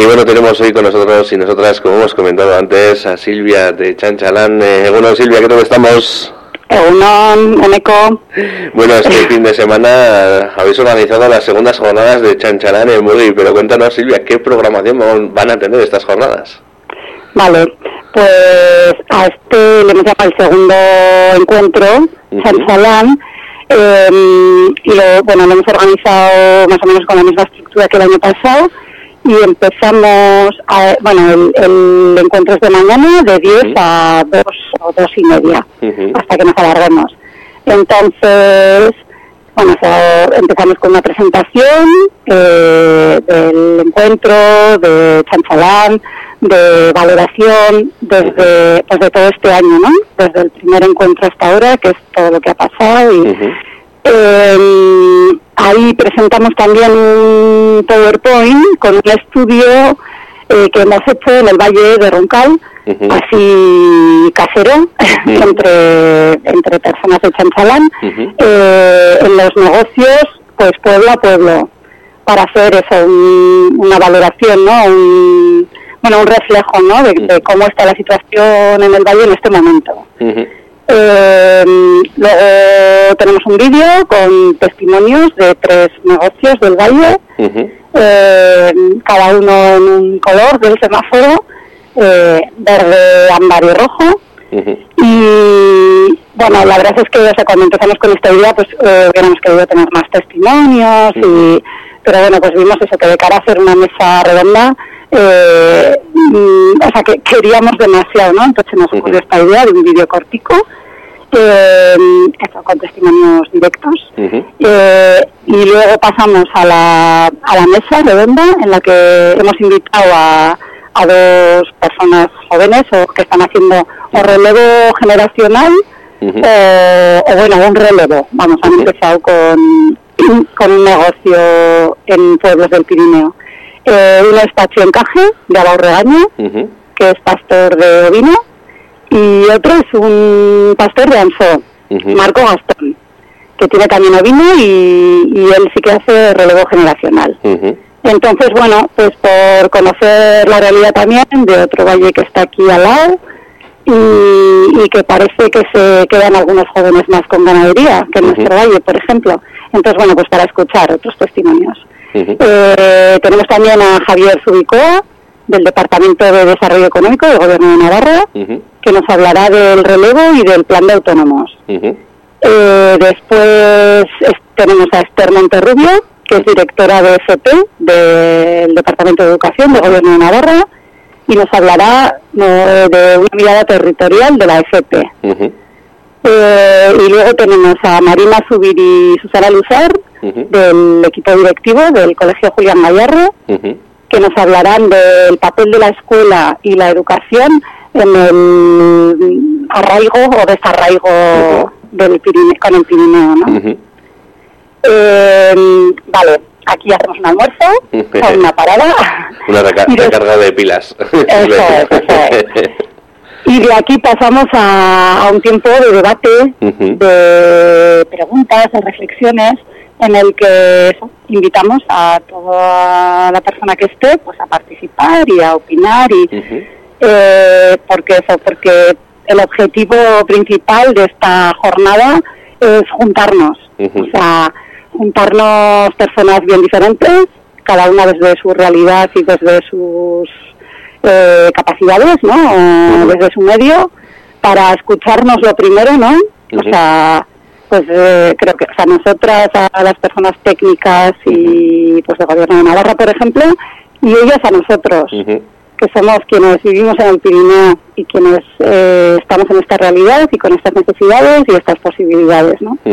Y bueno, tenemos hoy con nosotros y nosotras, como hemos comentado antes, a Silvia de Chanchalán. Bueno, Silvia, ¿qué tal estamos? Eneco. Bueno, este fin de semana habéis organizado las segundas jornadas de Chanchalán en Murri, pero cuéntanos, Silvia, ¿qué programación van a tener estas jornadas? Vale, pues a este le hemos llamado el segundo encuentro, Chanchalán, y lo hemos organizado más o menos con la misma estructura que el año pasado, y empezamos, el encuentro es de mañana, de 10 a 2 o 2 y media, hasta que nos alarguemos. Entonces, empezamos con una presentación del encuentro, de Chanchalán, de valoración de todo este año, ¿no? Desde el primer encuentro hasta ahora, que es todo lo que ha pasado. Y ahí presentamos también un PowerPoint con un estudio que hemos hecho en el Valle de Roncal, así casero, entre personas de Chanchalán, en los negocios, pues pueblo a pueblo, para hacer eso, una valoración, ¿no? Un reflejo, ¿no? De cómo está la situación en el Valle en este momento. Luego tenemos un vídeo con testimonios de 3 negocios del Valle, cada uno en un color del semáforo, verde, ámbar y rojo. Y bueno, la verdad es que cuando empezamos con esta idea, pues hubiéramos querido tener más testimonios, pero bueno, pues vimos eso, que de cara a hacer una mesa redonda, que queríamos demasiado, ¿no? Entonces nos ocurrió esta idea de un vídeo cortico, con testimonios directos, y luego pasamos a la mesa redonda, en la que hemos invitado a 2 personas jóvenes que están haciendo o relevo generacional un relevo. Han empezado con un negocio en pueblos del Pirineo. Uno es Pachi Encaje, de Abaurregaño, que es pastor de ovino, y otro es un pastor de Ansó, Marco Gastón, que tiene también ovino y él sí que hace relevo generacional. Entonces, pues por conocer la realidad también de otro valle que está aquí al lado, y que parece que se quedan algunos jóvenes más con ganadería que en nuestro valle, por ejemplo. Entonces, pues para escuchar otros testimonios. Tenemos también a Javier Zubicoa, del Departamento de Desarrollo Económico del Gobierno de Navarra, que nos hablará del relevo y del plan de autónomos. Después tenemos a Esther Monterrubio, que es directora de FP del Departamento de Educación del Gobierno de Navarra, y nos hablará de una mirada territorial de la FP. Y luego tenemos a Marina Zubir y Susana Luzar, del equipo directivo del Colegio Julián Gallardo, que nos hablarán del papel de la escuela y la educación en el arraigo o desarraigo del Pirineo, con el Pirineo, ¿no? Vale, aquí hacemos un almuerzo, con una parada. Una recarga de pilas. Eso es. Y de aquí pasamos a un tiempo de debate, de preguntas, de reflexiones, en el que invitamos a toda la persona que esté, pues a participar y a opinar, porque el objetivo principal de esta jornada es juntarnos, juntarnos personas bien diferentes, cada una desde su realidad y desde sus capacidades, ¿no? Desde su medio, para escucharnos lo primero, ¿no? Creo que nosotras, a las personas técnicas y pues del Gobierno de Navarra, por ejemplo, y ellas a nosotros, que somos quienes vivimos en el Pirineo y quienes estamos en esta realidad y con estas necesidades y estas posibilidades, ¿no?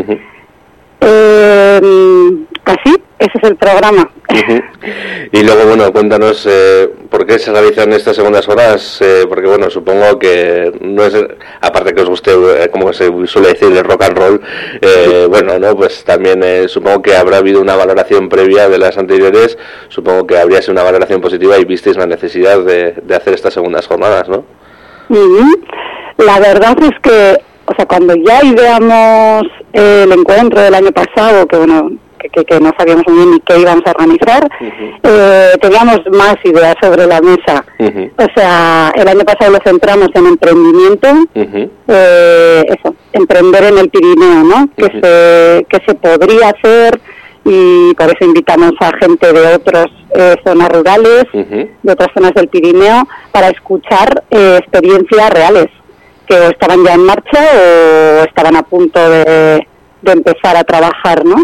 Así, ese es el programa. Y luego, cuéntanos por qué se realizan estas segundas horas, porque supongo que no es, aparte que os guste, como se suele decir, el rock and roll, pues también supongo que habrá habido una valoración previa de las anteriores, supongo que habría sido una valoración positiva y visteis la necesidad de hacer estas segundas jornadas, ¿no? La verdad es que, cuando ya ideamos el encuentro del año pasado, que que no sabíamos muy bien ni qué íbamos a organizar, teníamos más ideas sobre la mesa. O sea, el año pasado lo centramos en emprendimiento, emprender en el Pirineo, ¿no? Que se podría hacer, y por eso invitamos a gente de otras zonas rurales, de otras zonas del Pirineo, para escuchar experiencias reales, que o estaban ya en marcha o estaban a punto de empezar a trabajar, ¿no?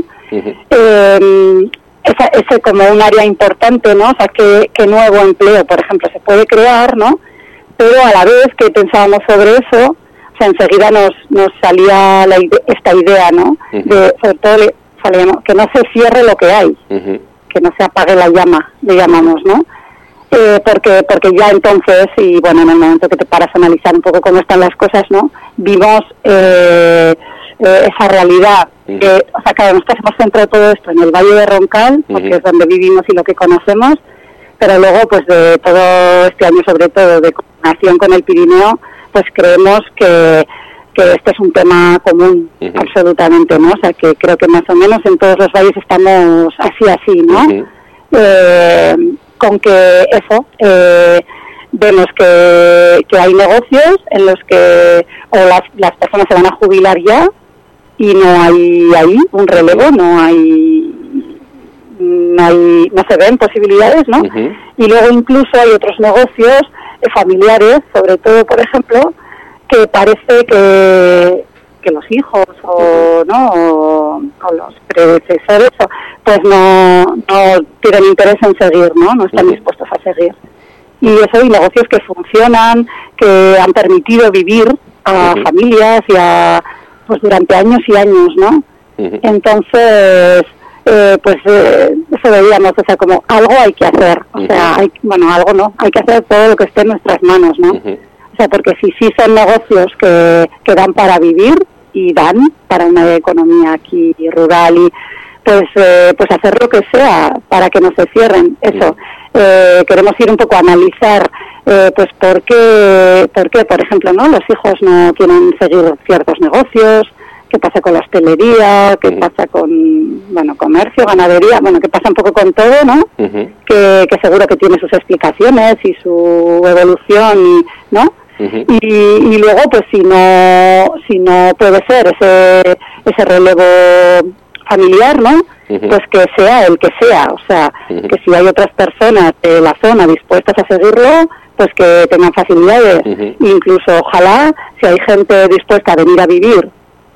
Ese como un área importante, ¿no? O sea, que nuevo empleo, por ejemplo, se puede crear, ¿no? Pero a la vez que pensábamos sobre eso, o sea, enseguida nos salía esta idea, ¿no? De, sobre todo, que no se cierre lo que hay, que no se apague la llama, le llamamos, ¿no? Porque ya entonces, y bueno, en el momento que te paras a analizar un poco cómo están las cosas, ¿no? Vimos esa realidad. O sea, claro, nosotros hemos centrado todo esto en el Valle de Roncal, porque es donde vivimos y lo que conocemos, pero luego, pues de todo este año, sobre todo de coordinación con el Pirineo, pues creemos que este es un tema común, absolutamente, ¿no? O sea, que creo que más o menos en todos los valles estamos así, ¿no? Con que eso, vemos que hay negocios en los que las personas se van a jubilar ya y no hay ahí un relevo, no se ven posibilidades, ¿no? Y luego incluso hay otros negocios familiares, sobre todo, por ejemplo, que parece que los hijos o los predecesores pues no tienen interés en seguir, no están dispuestos a seguir. Y eso, hay negocios que funcionan, que han permitido vivir a familias y pues durante años y años, ¿no? Entonces, eso veíamos, o sea, como algo hay que hacer, o sea, hay que hacer todo lo que esté en nuestras manos, ¿no? O sea, porque sí son negocios que dan para vivir y dan para una economía aquí rural, y pues hacer lo que sea para que no se cierren. Eso, queremos ir un poco a analizar pues por qué, por ejemplo, ¿no? Los hijos no quieren seguir ciertos negocios, qué pasa con la hostelería, qué pasa con, comercio, ganadería, qué pasa un poco con todo, ¿no? Que seguro que tiene sus explicaciones y su evolución, ¿no? Y luego, pues si no puede ser ese relevo familiar, ¿no? Pues que sea el que sea, o sea, que si hay otras personas de la zona dispuestas a seguirlo, pues que tengan facilidades. Incluso, ojalá, si hay gente dispuesta a venir a vivir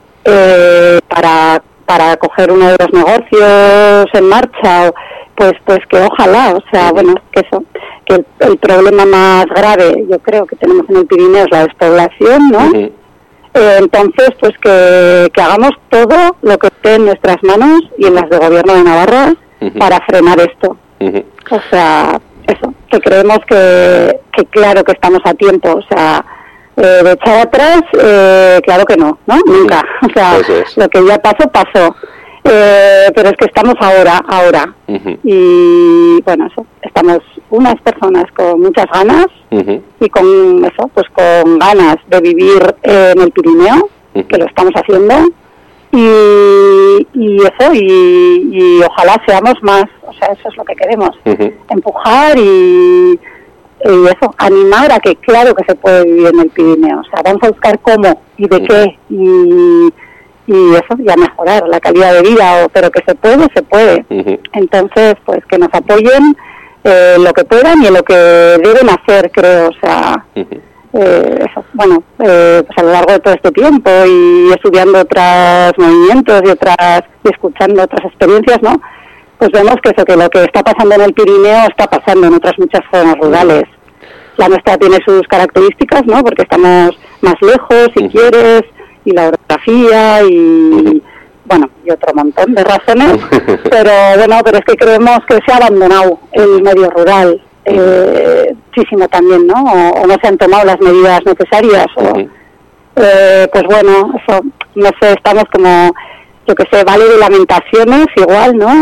para coger uno de los negocios en marcha, pues que ojalá, o sea, que eso, que el problema más grave, yo creo, que tenemos en el Pirineo es la despoblación, ¿no? Entonces, pues que hagamos todo lo que esté en nuestras manos y en las del Gobierno de Navarra para frenar esto. O sea, eso, que creemos que claro que estamos a tiempo, o sea, de echar atrás, claro que no, nunca. O sea, lo que ya pasó. Pero es que estamos ahora. Y bueno, eso, estamos unas personas con muchas ganas y con eso, pues con ganas de vivir en el Pirineo, que lo estamos haciendo, y eso, y ojalá seamos más, o sea, eso es lo que queremos, empujar y eso, animar a que claro que se puede vivir en el Pirineo, o sea, vamos a buscar cómo y de qué, y eso, y a mejorar la calidad de vida, pero que se puede. Entonces, pues que nos apoyen lo que puedan y en lo que deben hacer, creo, o sea, eso, pues a lo largo de todo este tiempo y estudiando otros movimientos y escuchando otras experiencias, ¿no? Pues vemos que eso, que lo que está pasando en el Pirineo está pasando en otras muchas zonas rurales. La nuestra tiene sus características, ¿no? Porque estamos más lejos, si quieres, y la orografía y y otro montón de razones, pero es que creemos que se ha abandonado el medio rural muchísimo también, ¿no? O no se han tomado las medidas necesarias, pues bueno, eso, no sé, estamos como, yo que sé, vale de lamentaciones igual, ¿no?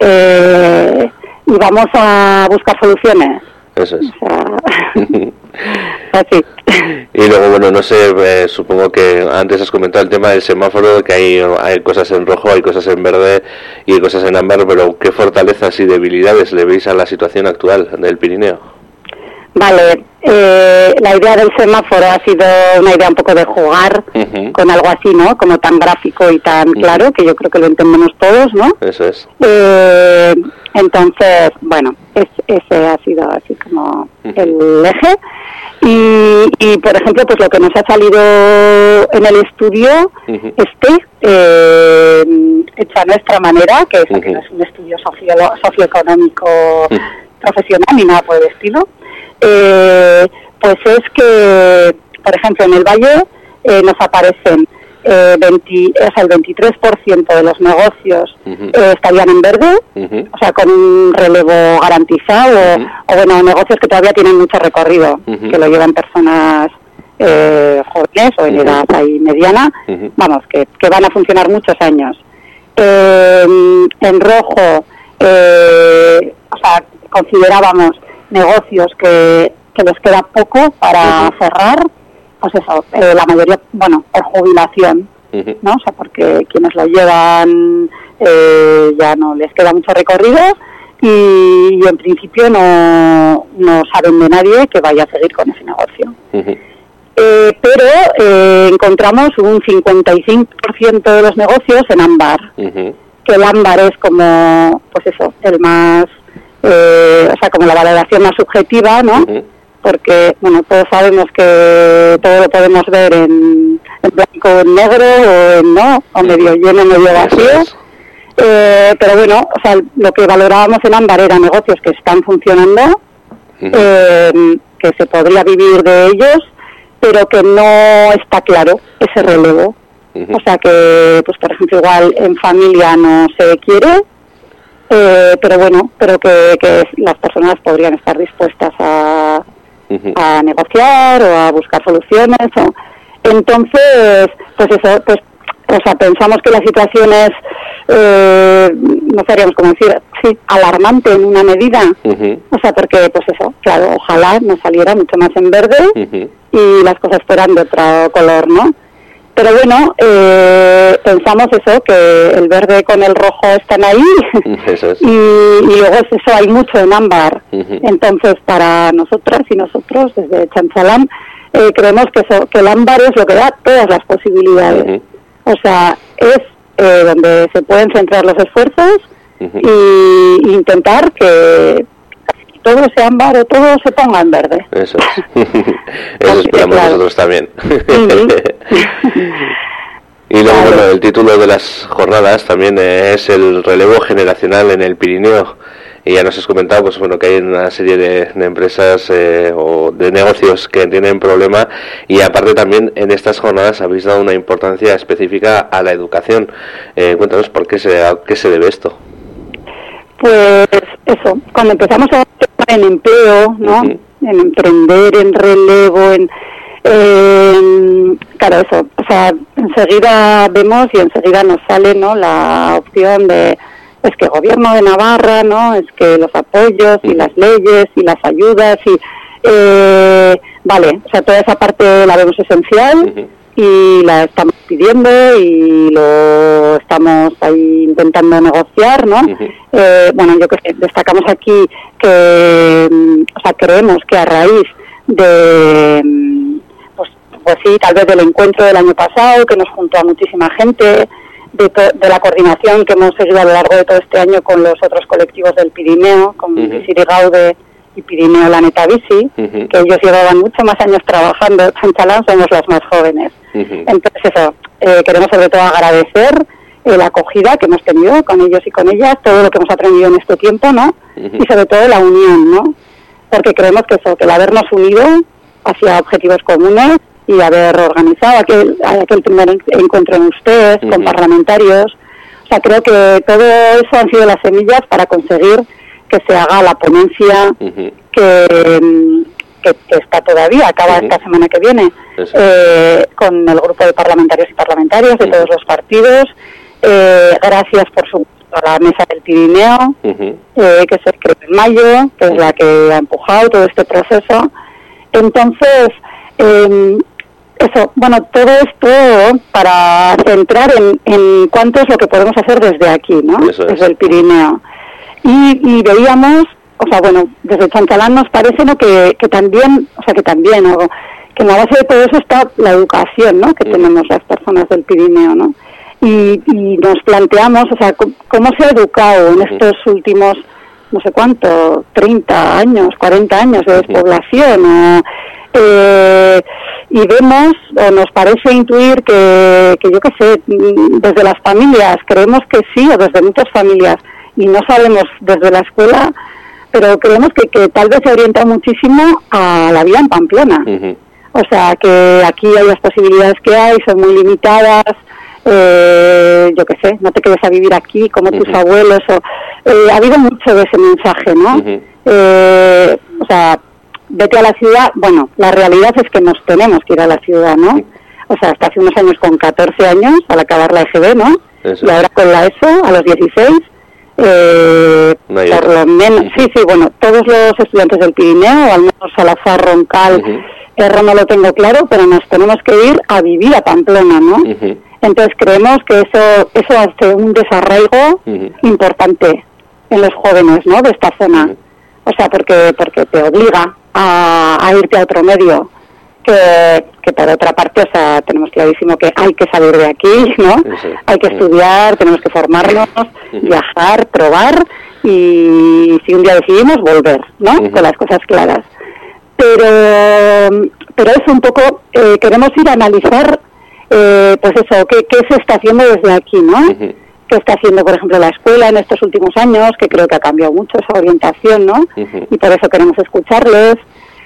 Y vamos a buscar soluciones. Eso es. O sea, así. Y luego, bueno, no sé, supongo que antes has comentado el tema del semáforo, que hay cosas en rojo, hay cosas en verde y hay cosas en ámbar, pero ¿qué fortalezas y debilidades le veis a la situación actual del Pirineo? Vale, la idea del semáforo ha sido una idea un poco de jugar con algo así, ¿no? Como tan gráfico y tan claro, que yo creo que lo entendemos todos, ¿no? Eso es. Entonces, bueno, ese ha sido así como el eje. Y, por ejemplo, pues lo que nos ha salido en el estudio, hecho a nuestra manera, que no es un estudio socioeconómico profesional ni nada por el estilo, pues es que, por ejemplo, en el Valle nos aparecen el 23% de los negocios estarían en verde, o sea, con un relevo garantizado, o bueno, negocios que todavía tienen mucho recorrido, que lo llevan personas jóvenes o en edad ahí mediana, vamos, que van a funcionar muchos años. En rojo, o sea, considerábamos negocios que les queda poco para cerrar, pues eso, la mayoría, bueno, por jubilación, ¿no? O sea, porque quienes lo llevan ya no les queda mucho recorrido y en principio no saben de nadie que vaya a seguir con ese negocio. Pero encontramos un 55% de los negocios en ámbar, que el ámbar es como, pues eso, el más, o sea, como la valoración más subjetiva, ¿no? Porque, bueno, todos sabemos que todo lo podemos ver en blanco o en negro, o medio lleno, medio vacío. Pero bueno, o sea, lo que valorábamos en ámbar eran negocios que están funcionando, que se podría vivir de ellos, pero que no está claro ese relevo. O sea que, pues por ejemplo, igual en familia no se quiere, pero bueno, pero que las personas podrían estar dispuestas a negociar o a buscar soluciones. Entonces, pues eso, pues, o sea, pensamos que la situación es, no sabríamos cómo decir, sí, alarmante en una medida. O sea, porque, pues eso, claro, ojalá nos saliera mucho más en verde y las cosas fueran de otro color, ¿no? Pero bueno, pensamos eso, que el verde con el rojo están ahí y luego es eso, hay mucho en ámbar. Entonces, para nosotras y nosotros, desde Chanchalán, creemos que el ámbar es lo que da todas las posibilidades. O sea, es donde se pueden centrar los esfuerzos y intentar que todo sea ámbar o todo se ponga en verde. Eso es. Eso esperamos nosotros también. Y luego, bueno, el título de las jornadas también es el relevo generacional en el Pirineo. Y ya nos has comentado, pues bueno, que hay una serie de empresas o de negocios que tienen problema, y aparte también en estas jornadas habéis dado una importancia específica a la educación. Cuéntanos a qué se debe esto. Pues eso, cuando empezamos a pensar en empleo, ¿no? En emprender, en relevo, claro, eso, o sea, enseguida vemos y enseguida nos sale, ¿no?, la opción de, es que el gobierno de Navarra, ¿no?, es que los apoyos y las leyes y las ayudas y vale, o sea, toda esa parte la vemos esencial y la estamos pidiendo y lo estamos ahí intentando negociar, ¿no? Bueno, yo que sé, destacamos aquí que, o sea, creemos que a raíz de, pues sí, tal vez del encuentro del año pasado, que nos juntó a muchísima gente, de la coordinación que hemos seguido a lo largo de todo este año con los otros colectivos del Pirineo, con Visiri Gaude y Pirineo Laneta Bici, que ellos llevaban mucho más años trabajando. Chanchalán somos las más jóvenes. Entonces eso, queremos sobre todo agradecer la acogida que hemos tenido con ellos y con ellas, todo lo que hemos aprendido en este tiempo, ¿no? Y sobre todo la unión, ¿no? Porque creemos que eso, que el habernos unido hacia objetivos comunes y haber organizado aquel primer encuentro en ustedes con parlamentarios, o sea, creo que todo eso han sido las semillas para conseguir que se haga la ponencia que está todavía, acaba esta semana que viene, con el grupo de parlamentarios y parlamentarias de todos los partidos. Gracias por supuesto a la Mesa del Pirineo, que se creó en mayo, que es la que ha empujado todo este proceso. Entonces, Eso, bueno, todo esto para centrar en cuánto es lo que podemos hacer desde aquí, ¿no? Desde el Pirineo. Y veíamos, o sea, bueno, desde Chanchalán nos parece, ¿no?, que también, que en la base de todo eso está la educación, ¿no?, que tenemos las personas del Pirineo, ¿no? Y nos planteamos, o sea, cómo se ha educado en estos últimos, no sé cuánto, 30 años, 40 años de despoblación, y vemos, o nos parece intuir que yo qué sé, desde las familias, creemos que sí, o desde muchas familias, y no sabemos desde la escuela, pero creemos que tal vez se orienta muchísimo a la vida en Pamplona. O sea, que aquí hay las posibilidades que hay, son muy limitadas, yo qué sé, no te quedes a vivir aquí como tus abuelos, ha habido mucho de ese mensaje, ¿no? O sea, vete a la ciudad, bueno, la realidad es que nos tenemos que ir a la ciudad, ¿no? O sea, hasta hace unos años con 14 años, al acabar la EGB, ¿no? Eso. Y ahora con la ESO, a los 16, por lo menos, sí, bueno, todos los estudiantes del Pirineo, o al menos Salazar, Roncal, Erro no lo tengo claro, pero nos tenemos que ir a vivir a Pamplona, ¿no? Entonces creemos que eso hace un desarraigo importante en los jóvenes, ¿no?, de esta zona. O sea, porque te obliga a irte a otro medio, que por otra parte, o sea, tenemos clarísimo que hay que salir de aquí, ¿no? Hay que estudiar, tenemos que formarnos, viajar, probar, y si un día decidimos, volver, ¿no? Con las cosas claras. Pero es un poco, queremos ir a analizar, pues eso, qué se está haciendo desde aquí, ¿no? ¿Qué está haciendo, por ejemplo, la escuela en estos últimos años? Que creo que ha cambiado mucho esa orientación, ¿no? Y por eso queremos escucharles.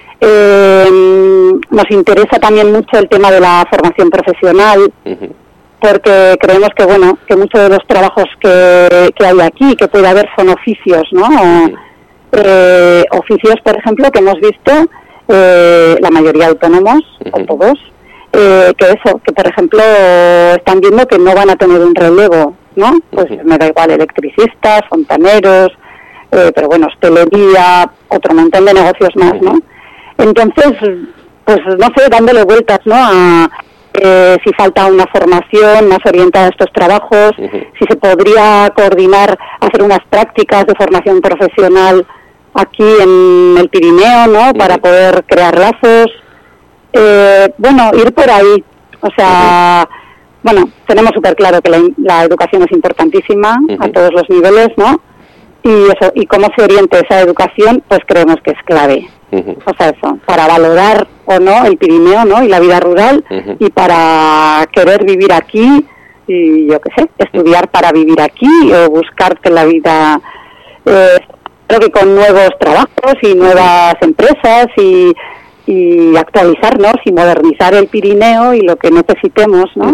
Nos interesa también mucho el tema de la formación profesional, porque creemos que, bueno, que muchos de los trabajos que hay aquí, que puede haber, son oficios, ¿no? Oficios, por ejemplo, que hemos visto, la mayoría autónomos, o todos, que por ejemplo están viendo que no van a tener un relevo, ¿no? Pues me da igual, electricistas, fontaneros, pero bueno, hostelería, otro montón de negocios más, ¿no? Entonces, pues no sé, dándole vueltas, ¿no?, a si falta una formación más orientada a estos trabajos, si se podría coordinar, hacer unas prácticas de formación profesional aquí en el Pirineo, ¿no?, para poder crear lazos. Bueno, ir por ahí. O sea, bueno, tenemos súper claro que la educación es importantísima a todos los niveles, ¿no? Y eso, y cómo se oriente esa educación, pues creemos que es clave. O sea, eso, para valorar o no el Pirineo, ¿no?, y la vida rural, y para querer vivir aquí, y yo qué sé, estudiar para vivir aquí, o buscarte la vida, creo que con nuevos trabajos y nuevas empresas, y actualizarnos y modernizar el Pirineo y lo que necesitemos, ¿no?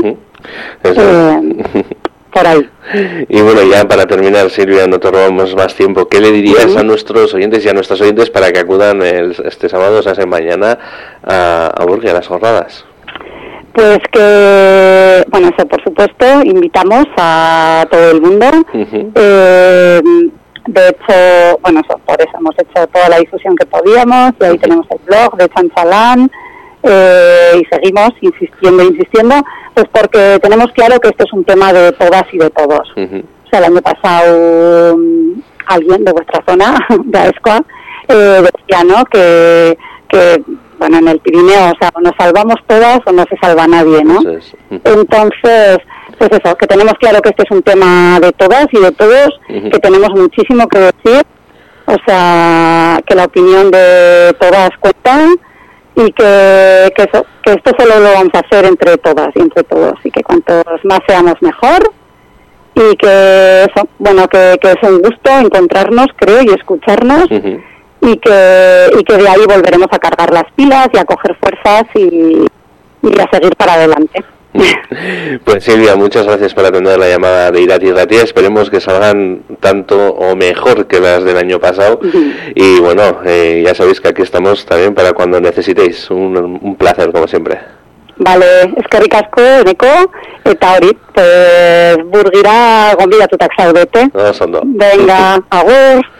Por ahí. Y bueno, ya para terminar, Silvia, no te robamos más tiempo. ¿Qué le dirías a nuestros oyentes y a nuestras oyentes para que acudan este sábado, o sea, mañana, a Burgui, a las jornadas? Pues que, bueno, eso por supuesto, invitamos a todo el mundo. De hecho, bueno, eso, por eso hemos hecho toda la difusión que podíamos, y ahí tenemos el blog de Chanchalán, y seguimos insistiendo, pues porque tenemos claro que esto es un tema de todas y de todos. O sea, el año pasado alguien de vuestra zona, de Aescoa, decía, ¿no?, que bueno, en el Pirineo, o sea, o nos salvamos todas o no se salva nadie, ¿no? Entonces, pues eso, que tenemos claro que este es un tema de todas y de todos, que tenemos muchísimo que decir, o sea, que la opinión de todas cuenta, y que esto solo lo vamos a hacer entre todas y entre todos, y que cuantos más seamos mejor, y que eso, bueno, que es un gusto encontrarnos, creo, y escucharnos, y que de ahí volveremos a cargar las pilas y a coger fuerzas y a seguir para adelante. Pues Silvia, muchas gracias por atender la llamada de Irati y Ratia. Esperemos que salgan tanto o mejor que las del año pasado. Y bueno, ya sabéis que aquí estamos también para cuando necesitéis. Un placer, como siempre. Vale, eskerrik asko, eneko, eta hori, pues burgira gonbidatutak zaudete. Oso ondo. Venga, agur.